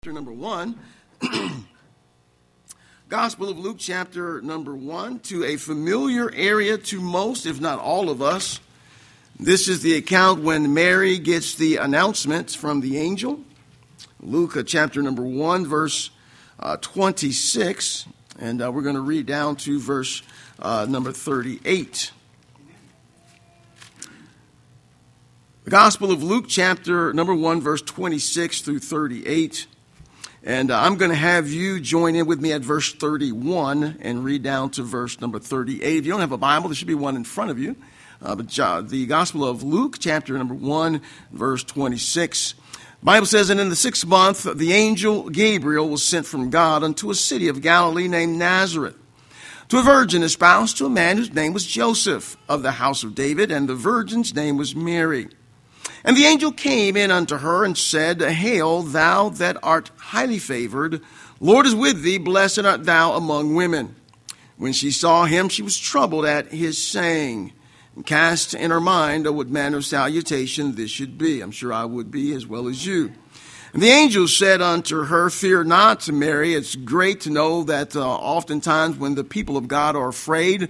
Chapter number 1, Gospel of Luke, chapter number 1, to a familiar area to most, if not all of us. This is the account when Mary gets the announcement from the angel. Luke, chapter number 1, verse 26, and we're going to read down to verse number 38. The Gospel of Luke, chapter number 1, verse 26 through 38. And I'm going to have you join in with me at verse 31 and read down to verse number 38. If you don't have a Bible, there should be one in front of you. But the Gospel of Luke, chapter number 1, verse 26. The Bible says, "And in the 6th month, the angel Gabriel was sent from God unto a city of Galilee named Nazareth, to a virgin espoused to a man whose name was Joseph, of the house of David, and the virgin's name was Mary. And the angel came in unto her and said, Hail, thou that art highly favored, Lord is with thee, blessed art thou among women. When she saw him, she was troubled at his saying, and cast in her mind what manner of salutation this should be." I'm sure I would be as well as you. "And the angel said unto her, Fear not, Mary." It's great to know that oftentimes when the people of God are afraid,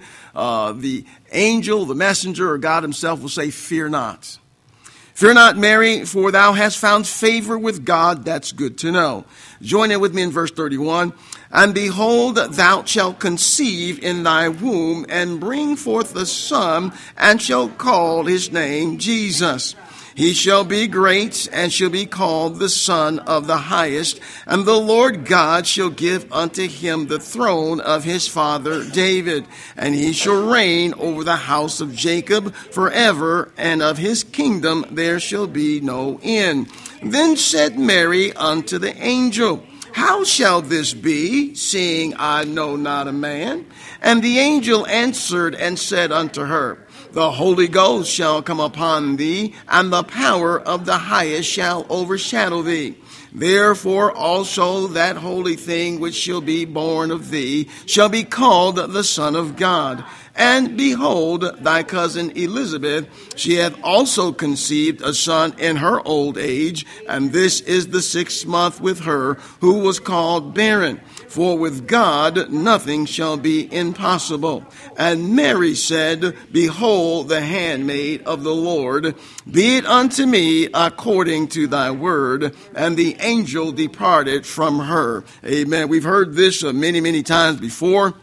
the angel, the messenger, or God himself will say, "Fear not. Fear not, Mary, for thou hast found favor with God." That's good to know. Join in with me in verse 31. "And behold, thou shalt conceive in thy womb, and bring forth a son, and shall call his name Jesus. He shall be great, and shall be called the Son of the Highest. And the Lord God shall give unto him the throne of his father David. And he shall reign over the house of Jacob forever, and of his kingdom there shall be no end. Then said Mary unto the angel, How shall this be, seeing I know not a man? And the angel answered and said unto her, The Holy Ghost shall come upon thee, and the power of the Highest shall overshadow thee. Therefore also that holy thing which shall be born of thee shall be called the Son of God. And behold, thy cousin Elizabeth, she hath also conceived a son in her old age, and this is the 6th month with her, who was called barren. For with God nothing shall be impossible. And Mary said, Behold, the handmaid of the Lord, be it unto me according to thy word. And the angel departed from her." Amen. We've heard this many, many times before.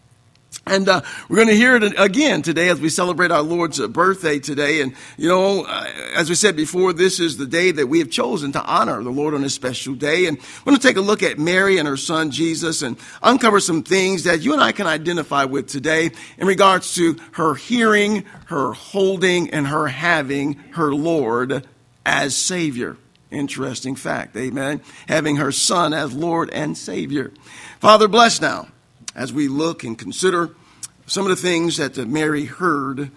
And we're going to hear it again today as we celebrate our Lord's birthday today. And, as we said before, this is the day that we have chosen to honor the Lord on a special day. And we're going to take a look at Mary and her son Jesus and uncover some things that you and I can identify with today in regards to her hearing, her holding, and her having her Lord as Savior. Interesting fact, amen. Having her son as Lord and Savior. Father, bless now as we look and consider some of the things that Mary heard,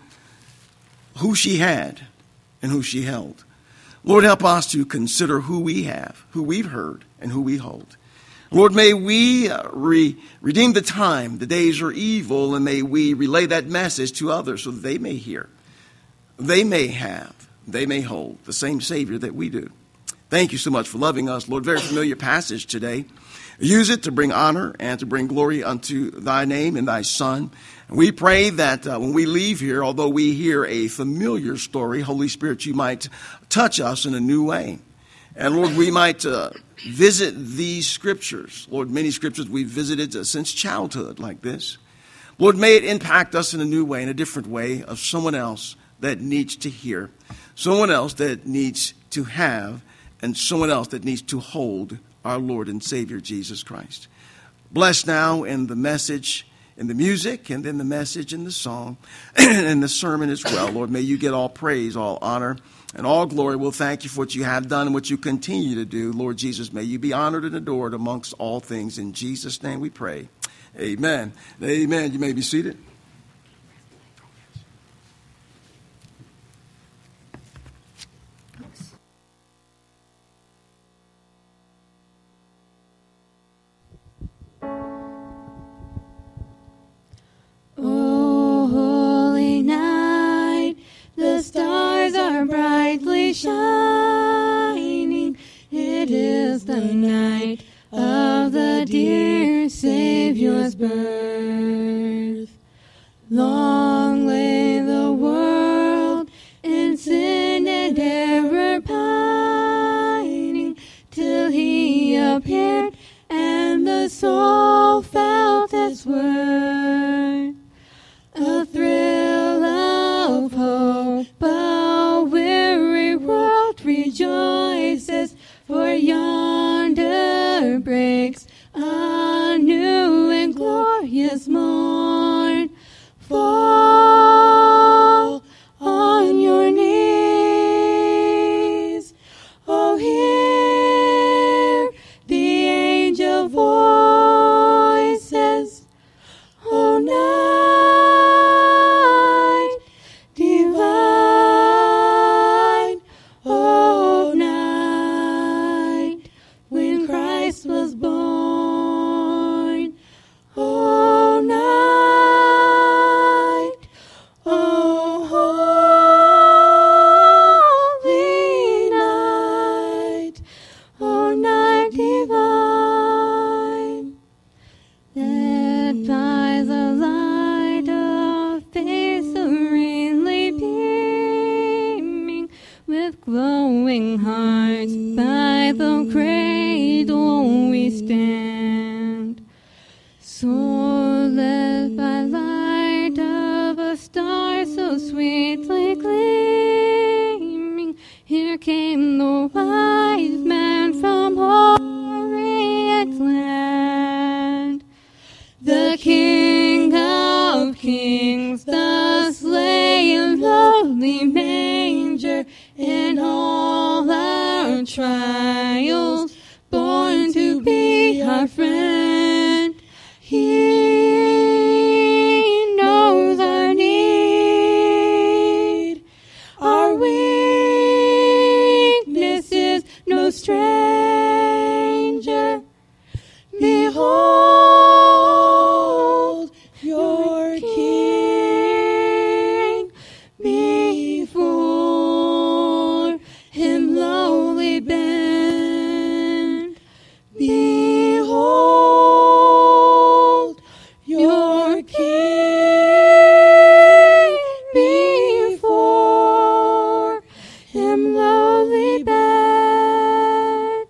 who she had and who she held. Lord, help us to consider who we have, who we've heard, and who we hold. Lord, may we redeem the time. The days are evil, and may we relay that message to others so that they may hear, they may have, they may hold the same Savior that we do. Thank you so much for loving us, Lord. Very familiar passage today. Use it to bring honor and to bring glory unto thy name and thy Son. And we pray that when we leave here, although we hear a familiar story, Holy Spirit, you might touch us in a new way. And Lord, we might visit these scriptures. Lord, many scriptures we've visited since childhood like this. Lord, may it impact us in a new way, in a different way, of someone else that needs to hear, someone else that needs to have, and someone else that needs to hold our Lord and Savior, Jesus Christ. Bless now in the message, in the music, and then the message and the song, and the sermon as well. Lord, may you get all praise, all honor, and all glory. We'll thank you for what you have done and what you continue to do. Lord Jesus, may you be honored and adored amongst all things. In Jesus' name we pray. Amen. Amen. You may be seated. Shining, it is the night of the dear Savior's birth. Long lay the world in sin and error pining, till he appeared and the soul felt its worth. A thrill of hope, a weary world rejoices, for yonder breaks a new and glorious morn. Fall on your knees, oh, hear the angel voices, oh, night divine, oh, night when Christ was born, oh, night, oh, holy night, oh, night divine. Led by the light of faith serenely beaming, with glowing hearts by the cradle we stand. So led by light of a star so sweetly gleaming, here came the wise man from Orient land. The King of Kings thus lay in lowly manger, in all our trials, born to be our friend. He knows our need, our weakness is no stranger. Behold your King, before him lowly bend. Behold your King, before him lowly bend.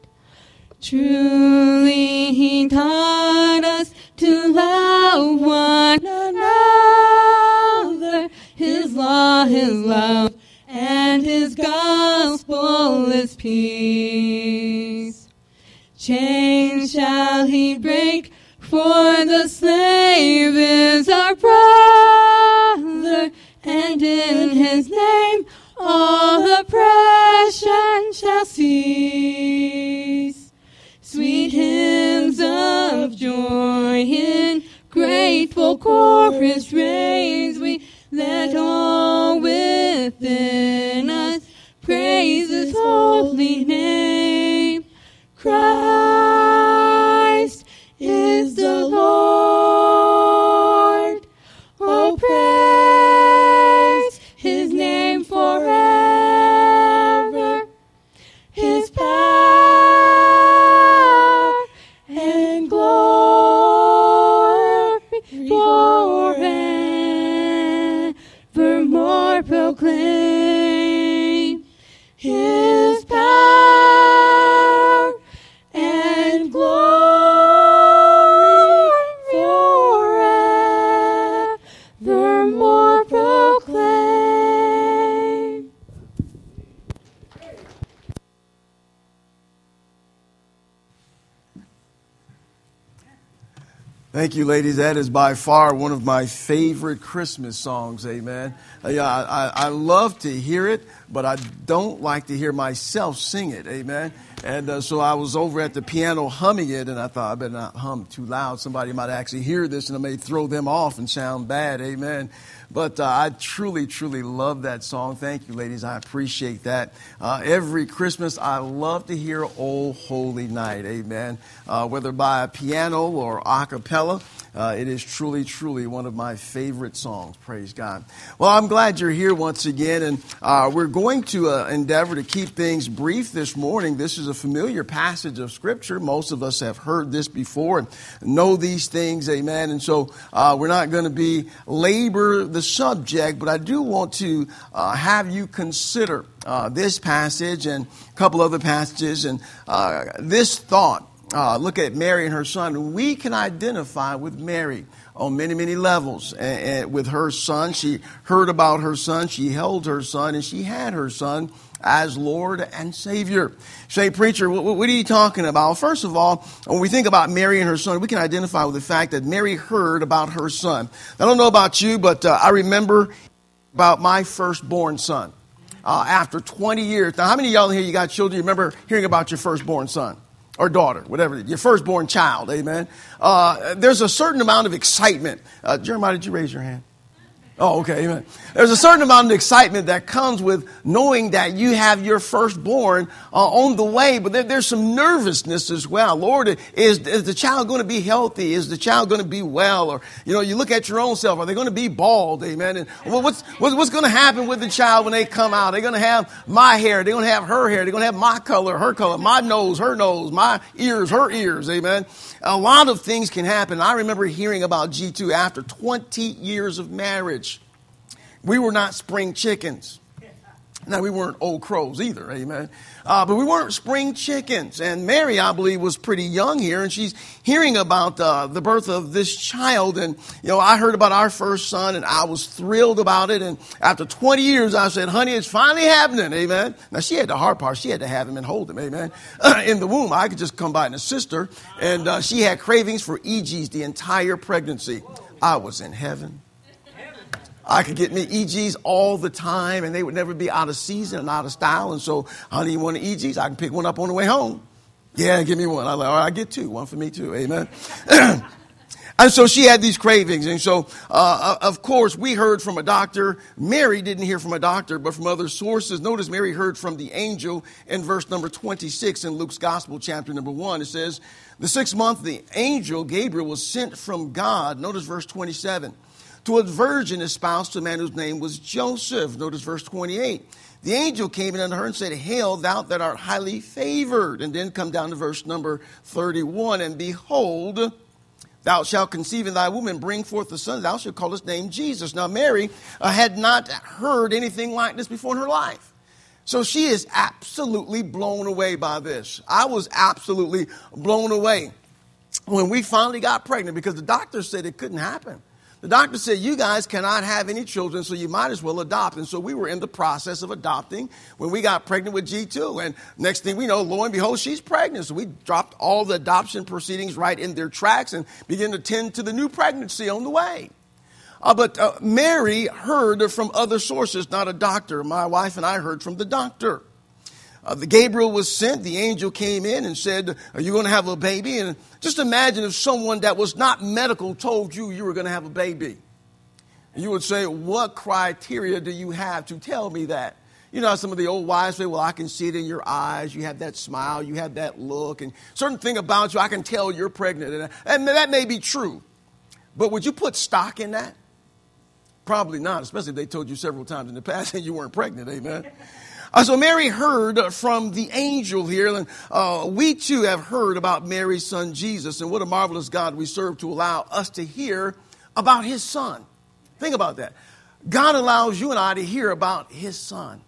Truly he taught us to love one another. His law is love, and his gospel is peace. Chains shall he break, for the slave is our brother, and in his name all oppression shall cease. Sweet hymns of joy in grateful chorus raise we, let all within us praise his holy name. Christ is the Lord. Oh, praise his name forever. His power and glory forevermore proclaim. His power and glory forevermore proclaim. Thank you, ladies. That is by far one of my favorite Christmas songs, amen. I love to hear it, but I don't like to hear myself sing it, amen. And so I was over at the piano humming it, and I thought I better not hum too loud. Somebody might actually hear this, and it may throw them off and sound bad, amen. But I truly, truly love that song. Thank you, ladies. I appreciate that. Every Christmas, I love to hear "O Holy Night," amen. Whether by a piano or a cappella, It is truly, truly one of my favorite songs. Praise God. Well, I'm glad you're here once again, and we're going to endeavor to keep things brief this morning. This is a familiar passage of Scripture. Most of us have heard this before and know these things, amen. And so we're not going to labor the subject, but I do want to have you consider this passage and a couple other passages and this thought. Look at Mary and her son. We can identify with Mary on many, many levels. And with her son, she heard about her son, she held her son, and she had her son as Lord and Savior. Say, preacher, what are you talking about? First of all, when we think about Mary and her son, we can identify with the fact that Mary heard about her son. I don't know about you, but I remember about my firstborn son. After 20 years. Now, how many of y'all here, you got children, you remember hearing about your firstborn son? Or daughter, whatever, your firstborn child, amen. There's a certain amount of excitement. Jeremiah, did you raise your hand? Oh, okay, amen. There's a certain amount of excitement that comes with knowing that you have your firstborn on the way, but there's some nervousness as well. Lord, is the child going to be healthy? Is the child going to be well? Or, you look at your own self. Are they going to be bald? Amen. And what's going to happen with the child when they come out? They're going to have my hair. They're going to have her hair. They're going to have my color, her color, my nose, her nose, my ears, her ears. Amen. A lot of things can happen. I remember hearing about G2 after 20 years of marriage. We were not spring chickens. Now, we weren't old crows either, amen. But we weren't spring chickens. And Mary, I believe, was pretty young here. And she's hearing about the birth of this child. And, I heard about our first son, and I was thrilled about it. And after 20 years, I said, honey, it's finally happening, amen. Now, she had the hard part. She had to have him and hold him, amen. In the womb, I could just come by and assist her. And she had cravings for EGs the entire pregnancy. I was in heaven. I could get me EGs all the time, and they would never be out of season and out of style. And so, honey, you want an EGs? I can pick one up on the way home. Yeah, give me one. I'm like, all right, I get two. One for me too. Amen. And so she had these cravings. And so, of course, we heard from a doctor. Mary didn't hear from a doctor, but from other sources. Notice Mary heard from the angel in verse number 26 in Luke's Gospel, chapter number 1. It says, the 6th month, the angel Gabriel was sent from God. Notice verse 27. To a virgin espoused to a man whose name was Joseph. Notice verse 28. The angel came in unto her and said, hail, thou that art highly favored. And then come down to verse number 31. And behold, thou shalt conceive in thy womb and bring forth a son. Thou shalt call his name Jesus. Now, Mary had not heard anything like this before in her life. So she is absolutely blown away by this. I was absolutely blown away when we finally got pregnant because the doctor said it couldn't happen. The doctor said, you guys cannot have any children, so you might as well adopt. And so we were in the process of adopting when we got pregnant with G2. And next thing we know, lo and behold, she's pregnant. So we dropped all the adoption proceedings right in their tracks and began to tend to the new pregnancy on the way. But Mary heard from other sources, not a doctor. My wife and I heard from the doctor. The Gabriel was sent. The angel came in and said, are you going to have a baby? And just imagine if someone that was not medical told you were going to have a baby. And you would say, what criteria do you have to tell me that? You know, some of the old wives say, well, I can see it in your eyes. You have that smile. You have that look. And certain thing about you, I can tell you're pregnant. And that may be true. But would you put stock in that? Probably not, especially if they told you several times in the past that you weren't pregnant. Amen. So Mary heard from the angel here, and we too have heard about Mary's son Jesus, and what a marvelous God we serve to allow us to hear about his son. Think about that. God allows you and I to hear about his son.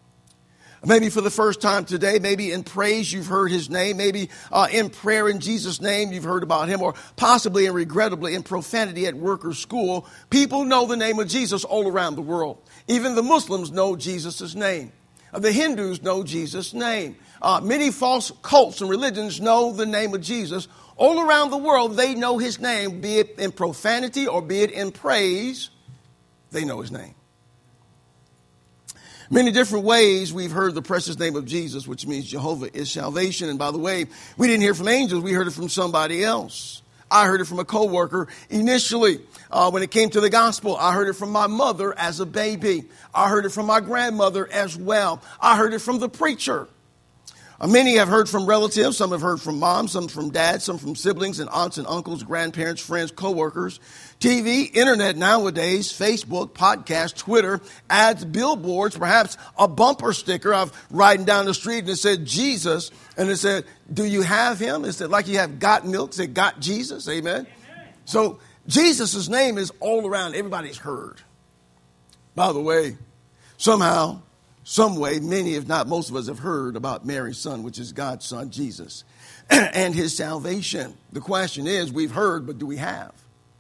Maybe for the first time today, maybe in praise you've heard his name, maybe in prayer in Jesus' name you've heard about him, or possibly and regrettably in profanity at work or school. People know the name of Jesus all around the world. Even the Muslims know Jesus' name. The Hindus know Jesus' name. Many false cults and religions know the name of Jesus. All around the world, they know his name, be it in profanity or be it in praise, they know his name. Many different ways we've heard the precious name of Jesus, which means Jehovah is salvation. And by the way, we didn't hear from angels, we heard it from somebody else. I heard it from a coworker initially. When it came to the gospel, I heard it from my mother as a baby. I heard it from my grandmother as well. I heard it from the preacher. Many have heard from relatives. Some have heard from moms, some from dads, some from siblings and aunts and uncles, grandparents, friends, coworkers. TV, internet nowadays, Facebook, podcasts, Twitter, ads, billboards, perhaps a bumper sticker of riding down the street and it said Jesus. And it said, do you have him? It said, like you have got milk, it said, got Jesus. Amen. So Jesus' name is all around. Everybody's heard. By the way, somehow, some way, many, if not most of us, have heard about Mary's son, which is God's son, Jesus, and his salvation. The question is, we've heard, but do we have?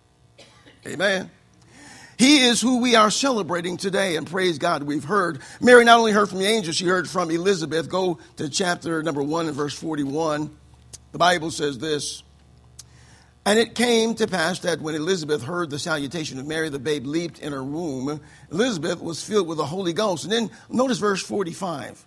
Amen. He is who we are celebrating today, and praise God, we've heard. Mary not only heard from the angel, she heard from Elizabeth. Go to chapter number 1 and verse 41. The Bible says this. And it came to pass that when Elizabeth heard the salutation of Mary, the babe leaped in her womb. Elizabeth was filled with the Holy Ghost. And then notice verse 45.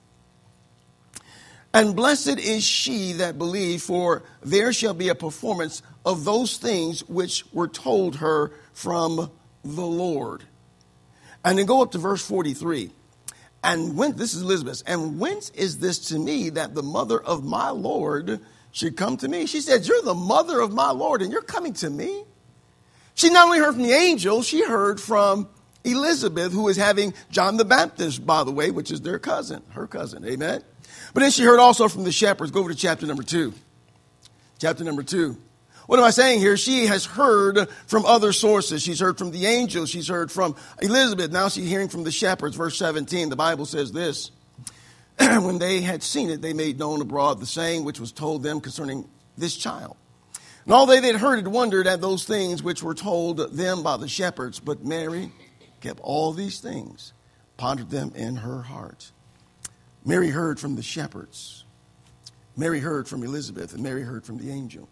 And blessed is she that believed, for there shall be a performance of those things which were told her from the Lord. And then go up to verse 43. And when, this is Elizabeth, and whence is this to me that the mother of my Lord should come to me? She said, you're the mother of my Lord, and you're coming to me? She not only heard from the angel, she heard from Elizabeth, who is having John the Baptist, by the way, which is their cousin, her cousin. Amen. But then she heard also from the shepherds. Go over to chapter number 2. Chapter number 2. What am I saying here? She has heard from other sources. She's heard from the angels. She's heard from Elizabeth. Now she's hearing from the shepherds. Verse 17, the Bible says this. When they had seen it, they made known abroad the saying which was told them concerning this child. And all they that heard it wondered at those things which were told them by the shepherds. But Mary kept all these things, pondered them in her heart. Mary heard from the shepherds. Mary heard from Elizabeth, and Mary heard from the angel.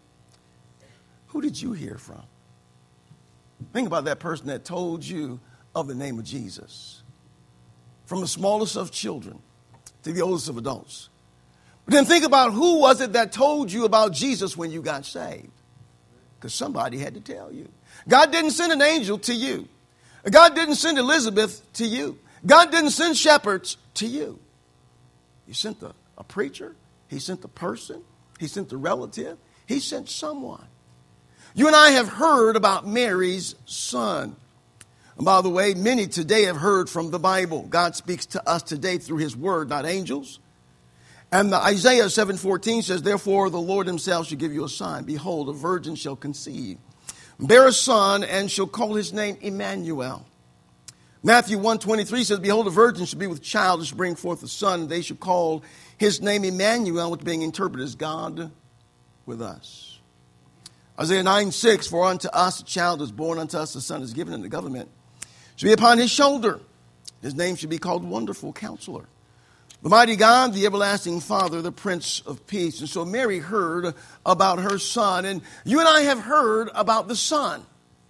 Who did you hear from? Think about that person that told you of the name of Jesus. From the smallest of children to the oldest of adults. But then think about who was it that told you about Jesus when you got saved? Because somebody had to tell you. God didn't send an angel to you. God didn't send Elizabeth to you. God didn't send shepherds to you. He sent a preacher. He sent a person. He sent a relative. He sent someone. You and I have heard about Mary's son. And by the way, many today have heard from the Bible. God speaks to us today through his word, not angels. And Isaiah 7:14 says, therefore the Lord himself shall give you a sign. Behold, a virgin shall conceive, bear a son, and shall call his name Emmanuel. Matthew 1:23 says, behold, a virgin shall be with child and shall bring forth a son, and they shall call his name Emmanuel, which being interpreted as God with us. Isaiah 9:6, for unto us a child is born, unto us a son is given, and the government shall be upon his shoulder. His name shall be called Wonderful Counselor, the Mighty God, the Everlasting Father, the Prince of Peace. And so Mary heard about her son, and you and I have heard about the son.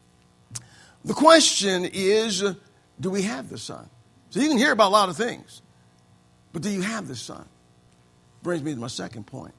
The question is, do we have the son? So you can hear about a lot of things, but do you have the son? Brings me to my second point.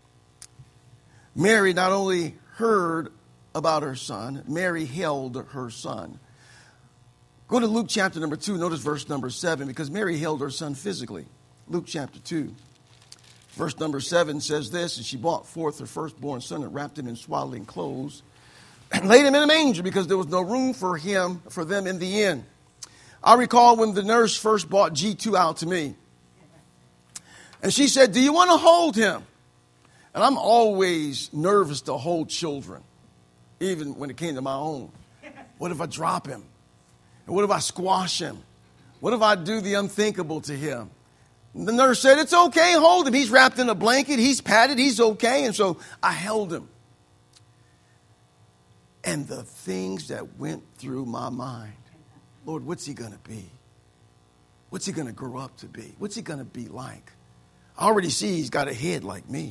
Mary not only heard about her son, Mary held her son. Go to Luke chapter number 2, notice verse number 7, because Mary held her son physically. Luke chapter 2, verse number 7 says this, and she brought forth her firstborn son and wrapped him in swaddling clothes and laid him in a manger because there was no room for them in the inn. I recall when the nurse first brought G2 out to me, and she said, do you want to hold him? And I'm always nervous to hold children, even when it came to my own. What if I drop him? And what if I squash him? What if I do the unthinkable to him? And the nurse said, it's okay, hold him. He's wrapped in a blanket. He's padded. He's okay. And so I held him. And the things that went through my mind, Lord, what's he going to be? What's he going to grow up to be? What's he going to be like? I already see he's got a head like me.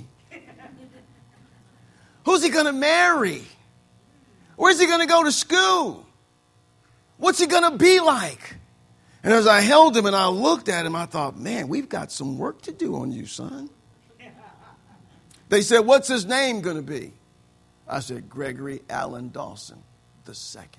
Who's he going to marry? Where's he going to go to school? What's he going to be like? And as I held him and I looked at him, I thought, man, we've got some work to do on you, son. They said, what's his name going to be? I said, Gregory Allen Dawson II.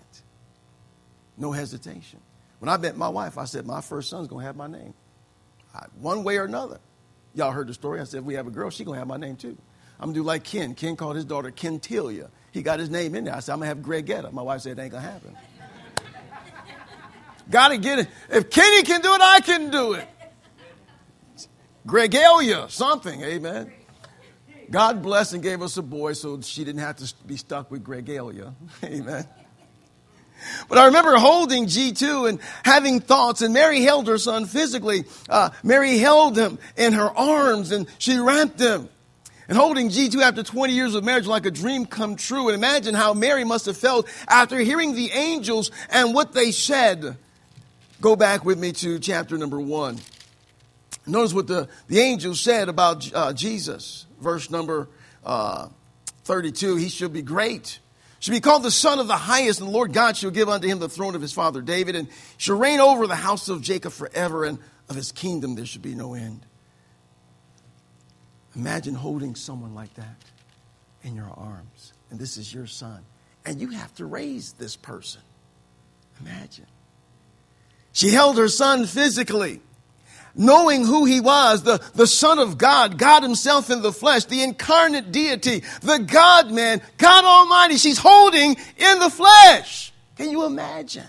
No hesitation. When I met my wife, I said, my first son's going to have my name. One way or another. Y'all heard the story. I said, if we have a girl, she's going to have my name too. I'm going to do like Ken. Ken called his daughter Kentilia. He got his name in there. I said, I'm going to have Gregetta. My wife said, it ain't going to happen. Got to get it. If Kenny can do it, I can do it. Gregalia, something, amen. God blessed and gave us a boy so she didn't have to be stuck with Gregalia, amen. But I remember holding G2 and having thoughts, and Mary held her son physically. Mary held him in her arms, and she wrapped him. And holding G2 after 20 years of marriage like a dream come true. And imagine how Mary must have felt after hearing the angels and what they said. Go back with me to chapter number 1. Notice what the angels said about Jesus. Verse number 32, he shall be great. Shall be called the Son of the Highest, and the Lord God shall give unto him the throne of his father David, and shall reign over the house of Jacob forever, and of his kingdom there should be no end. Imagine holding someone like that in your arms, and this is your son, and you have to raise this person. Imagine. She held her son physically, knowing who he was, the Son of God, God himself in the flesh, the incarnate deity, the God-man, God Almighty. She's holding in the flesh. Can you imagine?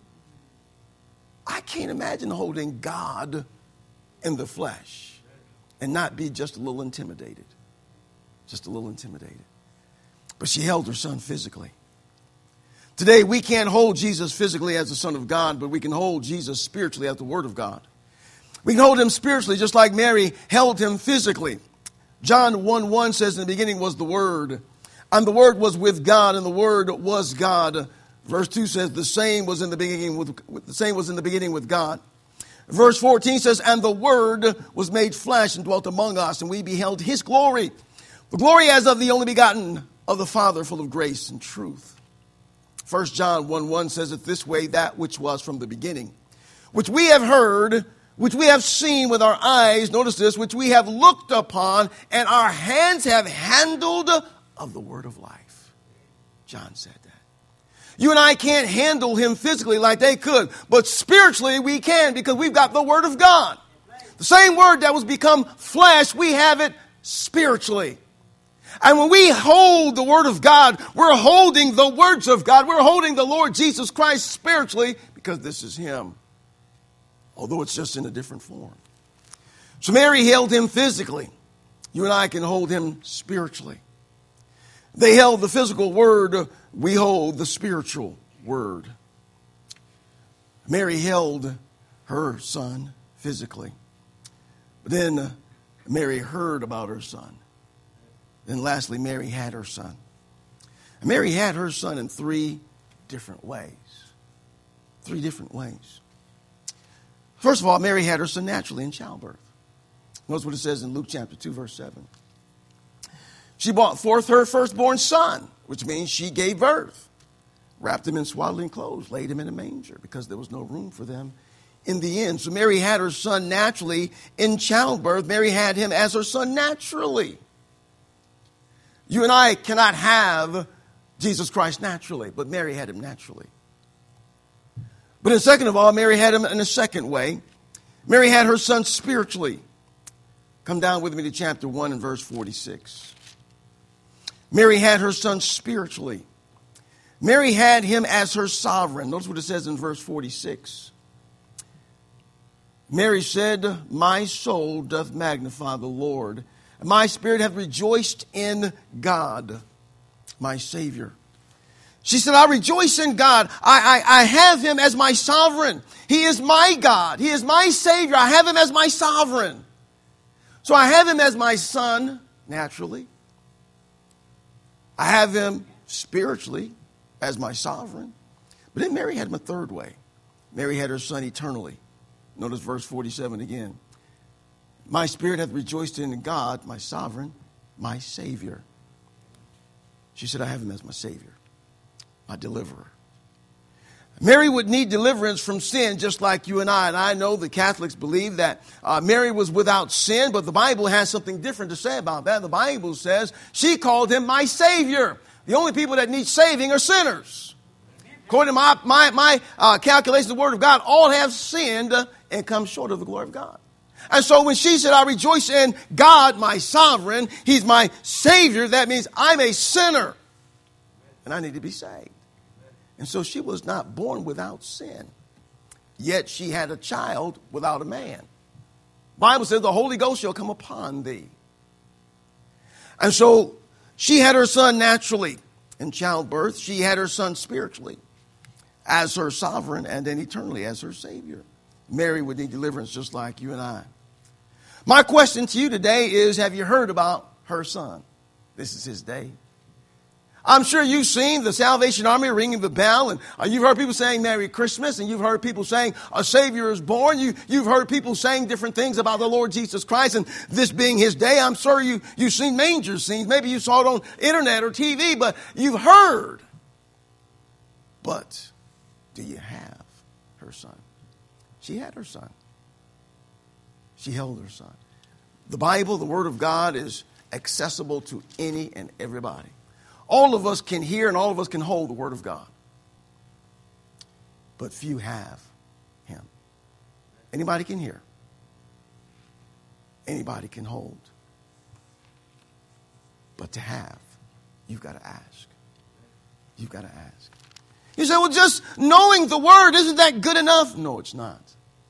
I can't imagine holding God in the flesh and not be just a little intimidated. Just a little intimidated. But she held her son physically. Today, we can't hold Jesus physically as the Son of God, but we can hold Jesus spiritually as the Word of God. We can hold him spiritually just like Mary held him physically. John 1:1 says, in the beginning was the Word, and the Word was with God, and the Word was God. Verse 2 says, the same was in the beginning with God. Verse 14 says, and the Word was made flesh and dwelt among us, and we beheld his glory. The glory as of the only begotten of the Father, full of grace and truth. 1 John 1:1 says it this way, that which was from the beginning, which we have heard, which we have seen with our eyes, notice this, which we have looked upon, and our hands have handled of the word of life. John said that. You and I can't handle him physically like they could, but spiritually we can because we've got the word of God. The same word that was become flesh, we have it spiritually. And when we hold the word of God, we're holding the words of God. We're holding the Lord Jesus Christ spiritually because this is him. Although it's just in a different form. So Mary held him physically. You and I can hold him spiritually. They held the physical word. We hold the spiritual word. Mary held her son physically. But then Mary heard about her son. Then lastly, Mary had her son. And Mary had her son in 3 different ways. 3 different ways. First of all, Mary had her son naturally in childbirth. Notice what it says in Luke chapter 2, verse 7. She brought forth her firstborn son, which means she gave birth, wrapped him in swaddling clothes, laid him in a manger because there was no room for them in the inn. So Mary had her son naturally in childbirth. Mary had him as her son naturally. You and I cannot have Jesus Christ naturally, but Mary had him naturally. But in second of all, Mary had him in a second way. Mary had her son spiritually. Come down with me to chapter 1 and verse 46. Mary had her son spiritually. Mary had him as her sovereign. Notice what it says in verse 46. Mary said, my soul doth magnify the Lord, and my spirit hath rejoiced in God, my Savior. She said, I rejoice in God. I have him as my sovereign. He is my God. He is my Savior. I have him as my sovereign. So I have him as my son, naturally. I have him spiritually as my sovereign. But then Mary had him a third way. Mary had her son eternally. Notice verse 47 again. My spirit hath rejoiced in God, my sovereign, my Savior. She said, I have him as my Savior, my deliverer. Mary would need deliverance from sin just like you and I. And I know the Catholics believe that Mary was without sin, but the Bible has something different to say about that. The Bible says she called him my Savior. The only people that need saving are sinners. According to my calculation of the Word of God, all have sinned and come short of the glory of God. And so when she said, I rejoice in God, my sovereign, he's my Savior, that means I'm a sinner and I need to be saved. And so she was not born without sin, yet she had a child without a man. The Bible says the Holy Ghost shall come upon thee. And so she had her son naturally in childbirth. She had her son spiritually as her sovereign and then eternally as her Savior. Mary would need deliverance just like you and I. My question to you today is, have you heard about her son? This is his day. I'm sure you've seen the Salvation Army ringing the bell, and you've heard people saying Merry Christmas, and you've heard people saying a Savior is born. You've heard people saying different things about the Lord Jesus Christ, and this being his day. I'm sure you've seen manger scenes. Maybe you saw it on internet or TV, but you've heard. But do you have her son? She had her son. She held her son. The Bible, the Word of God, is accessible to any and everybody. All of us can hear and all of us can hold the Word of God. But few have him. Anybody can hear. Anybody can hold. But to have, you've got to ask. You've got to ask. You say, well, just knowing the Word, isn't that good enough? No, it's not.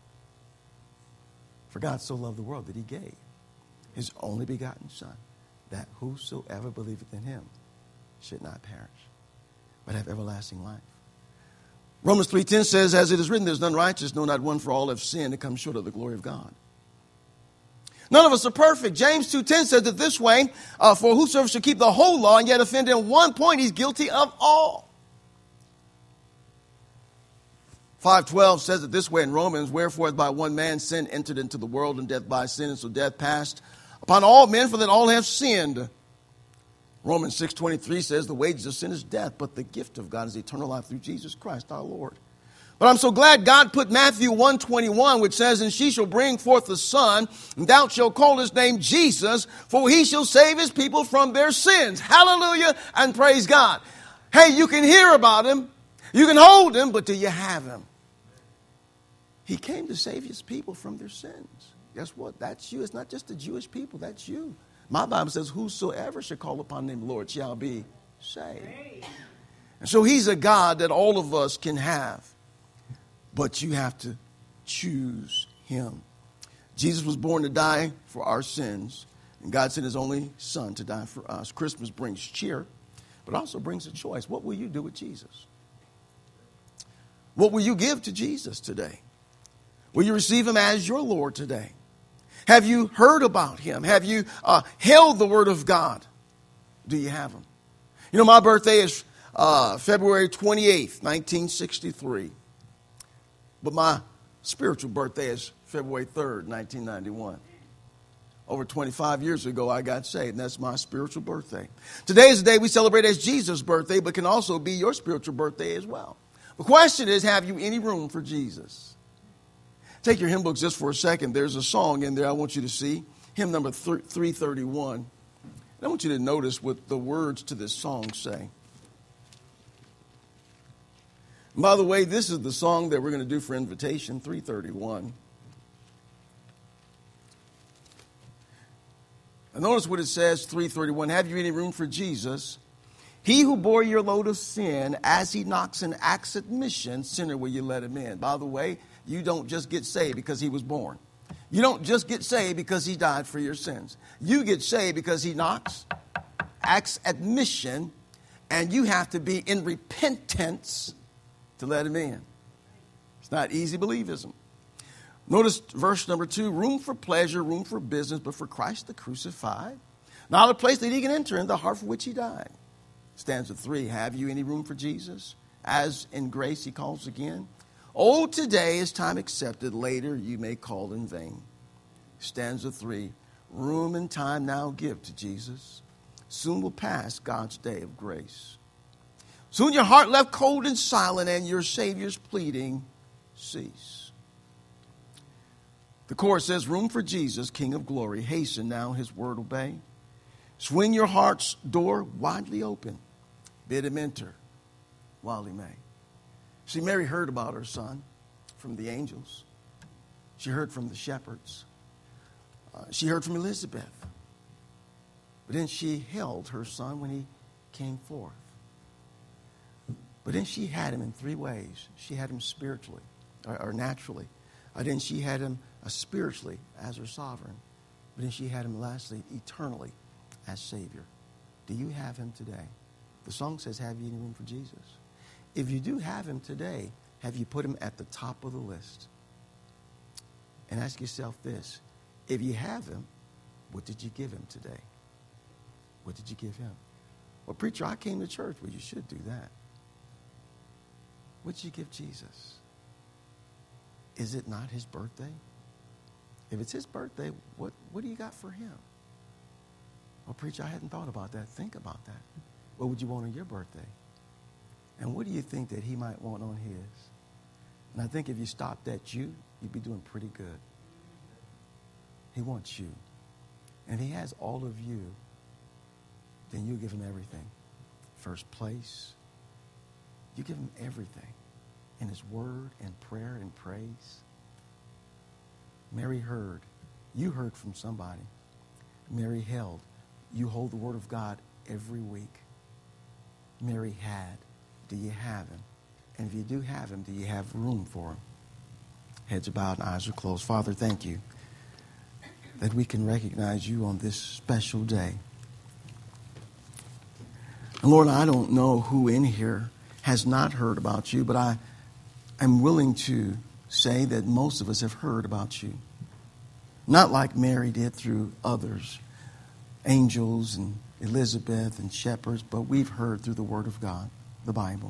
For God so loved the world that he gave his only begotten Son, that whosoever believeth in him should not perish, but have everlasting life. Romans 3:10 says, as it is written, there's none righteous, no, not one, for all have sinned and come short of the glory of God. None of us are perfect. James 2:10 says it this way, for whosoever should keep the whole law and yet offend in one point, he's guilty of all. 5:12 says it this way in Romans, wherefore as by one man sin entered into the world, and death by sin, and so death passed upon all men, for that all have sinned. Romans 6:23 says the wages of sin is death, but the gift of God is eternal life through Jesus Christ our Lord. But I'm so glad God put Matthew 1:21, which says, and she shall bring forth a son, and thou shalt call his name Jesus, for he shall save his people from their sins. Hallelujah and praise God. Hey, you can hear about him, you can hold him, but do you have him? He came to save his people from their sins. Guess what? That's you. It's not just the Jewish people. That's you. My Bible says, whosoever shall call upon the name of the Lord shall be saved. And so he's a God that all of us can have. But you have to choose him. Jesus was born to die for our sins. And God sent his only son to die for us. Christmas brings cheer, but also brings a choice. What will you do with Jesus? What will you give to Jesus today? Will you receive him as your Lord today? Have you heard about him? Have you held the Word of God? Do you have him? You know, my birthday is February 28th, 1963. But my spiritual birthday is February 3rd, 1991. Over 25 years ago, I got saved, and that's my spiritual birthday. Today is the day we celebrate as Jesus' birthday, but can also be your spiritual birthday as well. The question is, have you any room for Jesus? Take your hymn books just for a second. There's a song in there I want you to see. Hymn number 331. And I want you to notice what the words to this song say. And by the way, this is the song that we're going to do for invitation, 331. And notice what it says, 331. Have you any room for Jesus? He who bore your load of sin, as he knocks and acts admission, sinner will you let him in. By the way, you don't just get saved because he was born. You don't just get saved because he died for your sins. You get saved because he knocks, acts admission, and you have to be in repentance to let him in. It's not easy believism. Notice verse number 2, room for pleasure, room for business, but for Christ the crucified. Not a place that he can enter in, the heart for which he died. Stanza 3, have you any room for Jesus? As in grace he calls again. Oh, today is time accepted, later you may call in vain. Stanza 3, room and time now give to Jesus. Soon will pass God's day of grace. Soon your heart left cold and silent, and your Savior's pleading cease. The chorus says, room for Jesus, King of glory, hasten now his word obey. Swing your heart's door widely open, bid him enter while he may. See, Mary heard about her son from the angels. She heard from the shepherds. She heard from Elizabeth. But then she held her son when he came forth. But then she had him in three ways. She had him spiritually or naturally. Then she had him spiritually as her sovereign. But then she had him lastly eternally as Savior. Do you have him today? The song says, have you any room for Jesus? If you do have him today, have you put him at the top of the list? And ask yourself this. If you have him, what did you give him today? What did you give him? Well, preacher, I came to church. Well, you should do that. What did you give Jesus? Is it not his birthday? If it's his birthday, what do you got for him? Well, preacher, I hadn't thought about that. Think about that. What would you want on your birthday? And what do you think that he might want on his? And I think if you stopped at you'd be doing pretty good. He wants you. And if he has all of you, then you give him everything. First place. You give him everything. In his word and prayer and praise. Mary heard. You heard from somebody. Mary held. You hold the word of God every week. Mary had. Do you have him? And if you do have him, do you have room for him? Heads are bowed and eyes are closed. Father, thank you that we can recognize you on this special day. And Lord, I don't know who in here has not heard about you, but I am willing to say that most of us have heard about you. Not like Mary did through others, angels and Elizabeth and shepherds, but we've heard through the Word of God, the Bible.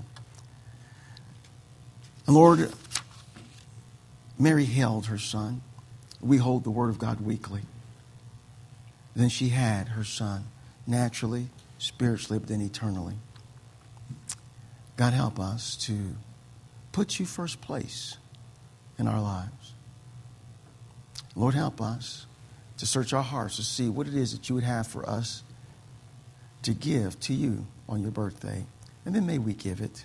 And Lord, Mary held her son. We hold the Word of God weekly. Then she had her son, naturally, spiritually, but then eternally. God, help us to put you first place in our lives. Lord, help us to search our hearts to see what it is that you would have for us to give to you on your birthday. And then may we give it.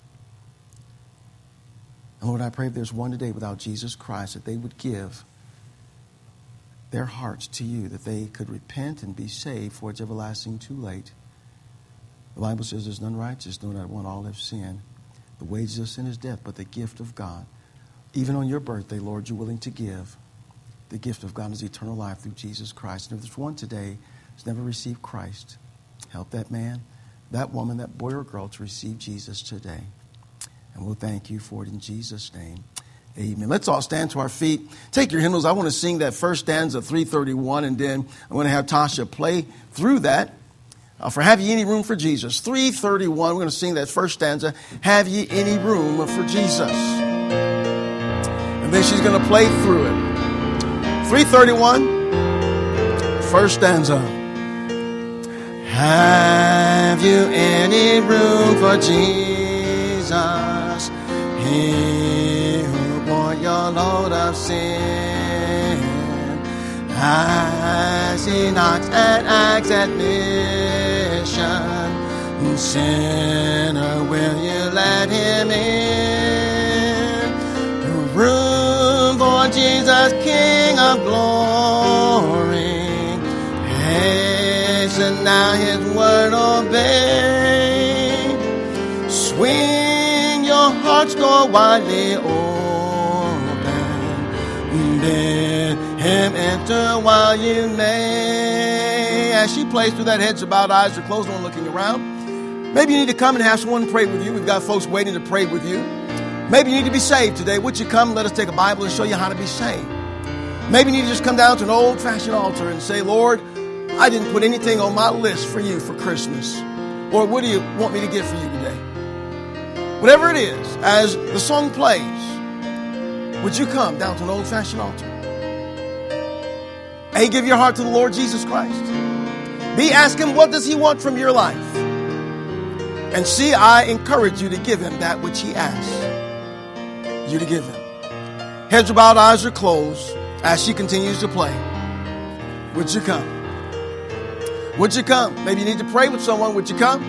And Lord, I pray if there's one today without Jesus Christ, that they would give their hearts to you, that they could repent and be saved for it's everlasting too late. The Bible says there's none righteous, no, not one. All have sinned. The wages of sin is death, but the gift of God. Even on your birthday, Lord, you're willing to give. The gift of God is eternal life through Jesus Christ. And if there's one today who's never received Christ, help that man, that woman, that boy or girl to receive Jesus today. And we'll thank you for it in Jesus' name. Amen. Let's all stand to our feet. Take your hymnals. I want to sing that first stanza, 331, and then I'm going to have Tasha play through that. For Have Ye Any Room for Jesus? 331, we're going to sing that first stanza, Have Ye Any Room for Jesus? And then she's going to play through it. 331, first stanza. Have you any room for Jesus? He who bore your load of sin. As he knocks and asks admission, sinner, will you let him in? Room for Jesus, King of glory. Hasten now his word obey. Swing your heart's door widely open. Bid him enter while you may. As she plays through that, heads are bowed, eyes are closed, no one looking around. Maybe you need to come and have someone pray with you. We've got folks waiting to pray with you. Maybe you need to be saved today. Would you come and let us take a Bible and show you how to be saved? Maybe you need to just come down to an old-fashioned altar and say, Lord, I didn't put anything on my list for you for Christmas. Lord, what do you want me to get for you today? Whatever it is, as the song plays, would you come down to an old-fashioned altar? A, give your heart to the Lord Jesus Christ. B, ask him, what does he want from your life? And C, I encourage you to give him that which he asks you to give him. Heads are bowed, eyes are closed as she continues to play. Would you come? Would you come? Maybe you need to pray with someone. Would you come?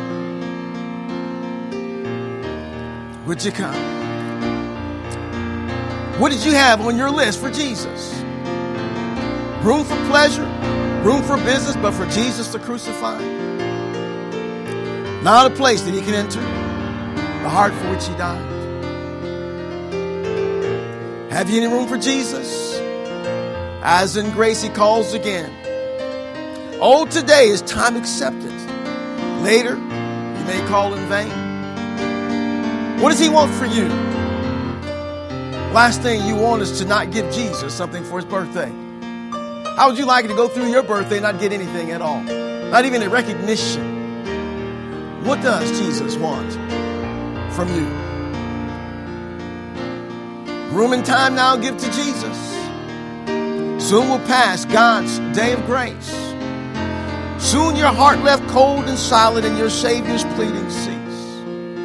Would you come? What did you have on your list for Jesus? Room for pleasure, room for business, but for Jesus the crucified, not a place that he can enter, the heart for which he died. Have you any room for Jesus? As in grace he calls again. Oh, today is time accepted. Later, you may call in vain. What does he want for you? Last thing you want is to not give Jesus something for his birthday. How would you like it to go through your birthday and not get anything at all? Not even a recognition. What does Jesus want from you? Room and time now give to Jesus. Soon will pass God's day of grace. Soon your heart left cold and silent and your Savior's pleading cease.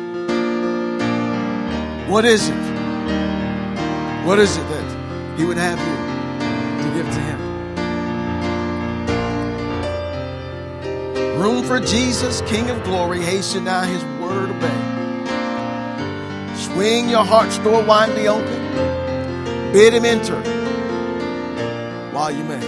What is it? What is it that he would have you to give to him? Room for Jesus, King of glory, hasten now his word obey. Swing your heart's door widely open. Bid him enter while you may.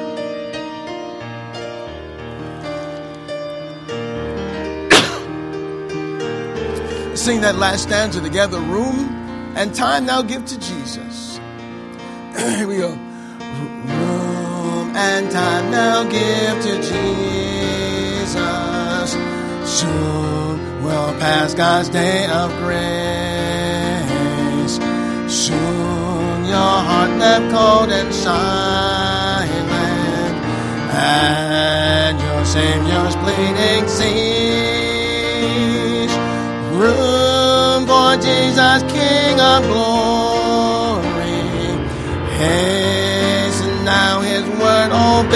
Sing that last stanza together. Room and time now give to Jesus. Here we go. Room and time now give to Jesus. Soon will pass God's day of grace. Soon your heart left cold and silent, and your Savior's pleading cease. Room for Jesus, King of glory. Hasten now his word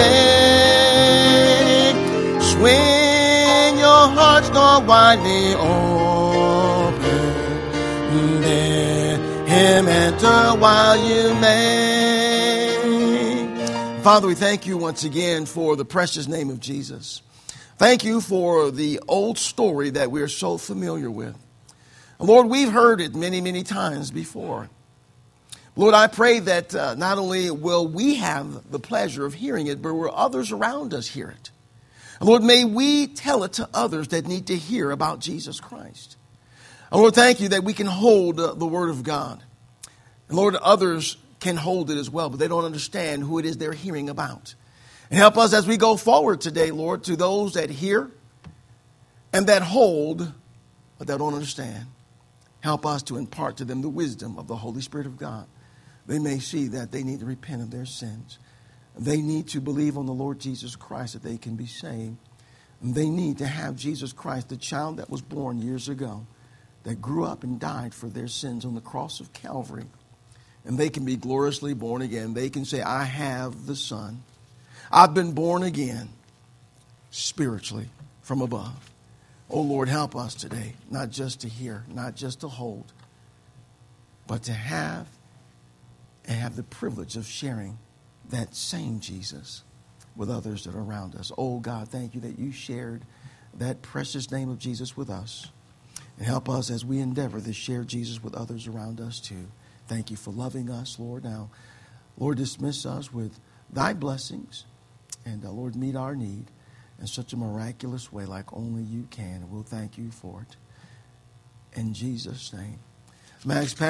obey. Swing your heart's door widely open. Bid him enter while you may. Father, we thank you once again for the precious name of Jesus. Thank you for the old story that we're so familiar with. Lord, we've heard it many, many times before. Lord, I pray that not only will we have the pleasure of hearing it, but will others around us hear it. Lord, may we tell it to others that need to hear about Jesus Christ. And Lord, thank you that we can hold the Word of God. And Lord, others can hold it as well, but they don't understand who it is they're hearing about. And help us as we go forward today, Lord, to those that hear and that hold, but that don't understand. Help us to impart to them the wisdom of the Holy Spirit of God. They may see that they need to repent of their sins. They need to believe on the Lord Jesus Christ that they can be saved. And they need to have Jesus Christ, the child that was born years ago, that grew up and died for their sins on the cross of Calvary. And they can be gloriously born again. They can say, I have the Son. I've been born again spiritually from above. Oh, Lord, help us today, not just to hear, not just to hold, but to have and have the privilege of sharing that same Jesus with others that are around us. Oh, God, thank you that you shared that precious name of Jesus with us. And help us as we endeavor to share Jesus with others around us too. Thank you for loving us, Lord. Now, Lord, dismiss us with thy blessings. And, Lord, meet our need in such a miraculous way like only you can. And we'll thank you for it. In Jesus' name. Max,